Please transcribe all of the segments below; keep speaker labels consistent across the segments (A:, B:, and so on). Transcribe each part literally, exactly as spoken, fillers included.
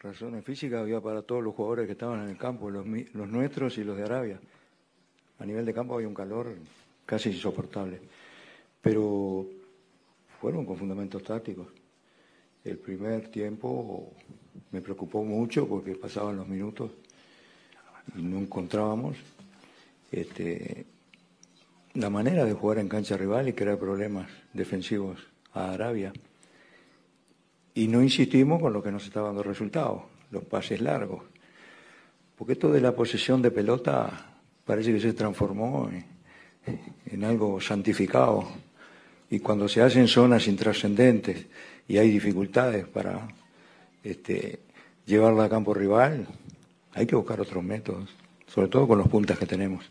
A: razones físicas había para todos los jugadores que estaban en el campo, los, los nuestros y los de Arabia. A nivel de campo había un calor casi insoportable. Pero fueron con fundamentos tácticos. El primer tiempo me preocupó mucho porque pasaban los minutos y no encontrábamos este, la manera de jugar en cancha rival y crear problemas defensivos a Arabia. Y no insistimos con lo que nos estaba dando resultados, los pases largos. Porque esto de la posesión de pelota parece que se transformó en, en algo santificado. Y cuando se hacen zonas intrascendentes y hay dificultades para este, llevarla a campo rival, hay que buscar otros métodos, sobre todo con los puntas que tenemos.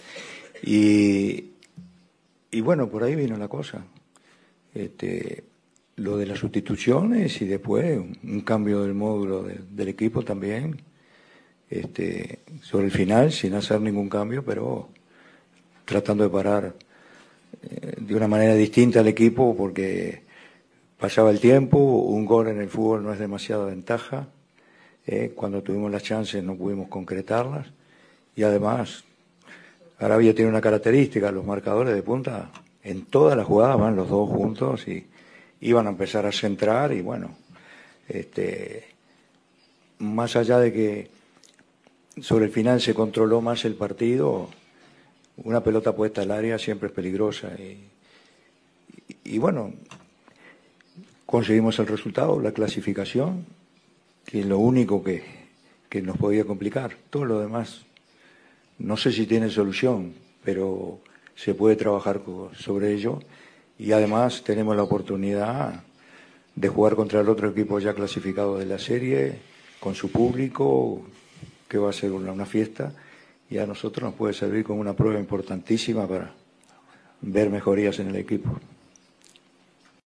A: Y, y bueno, por ahí vino la cosa. Este, lo de las sustituciones y después un, un cambio del módulo de, del equipo también, este, sobre el final, sin hacer ningún cambio, pero tratando de parar eh, de una manera distinta al equipo, porque pasaba el tiempo, un gol en el fútbol no es demasiada ventaja, eh, cuando tuvimos las chances no pudimos concretarlas, y además Arabia tiene una característica, los marcadores de punta, en todas las jugadas van los dos juntos y iban a empezar a centrar y bueno, este, más allá de que sobre el final se controló más el partido, una pelota puesta al área siempre es peligrosa y, y, y bueno, conseguimos el resultado, la clasificación, que es lo único que, que nos podía complicar. Todo lo demás, no sé si tiene solución, pero se puede trabajar sobre ello. Y además tenemos la oportunidad de jugar contra el otro equipo ya clasificado de la serie, con su público, que va a ser una, una fiesta, y a nosotros nos puede servir como una prueba importantísima para ver mejorías en el equipo.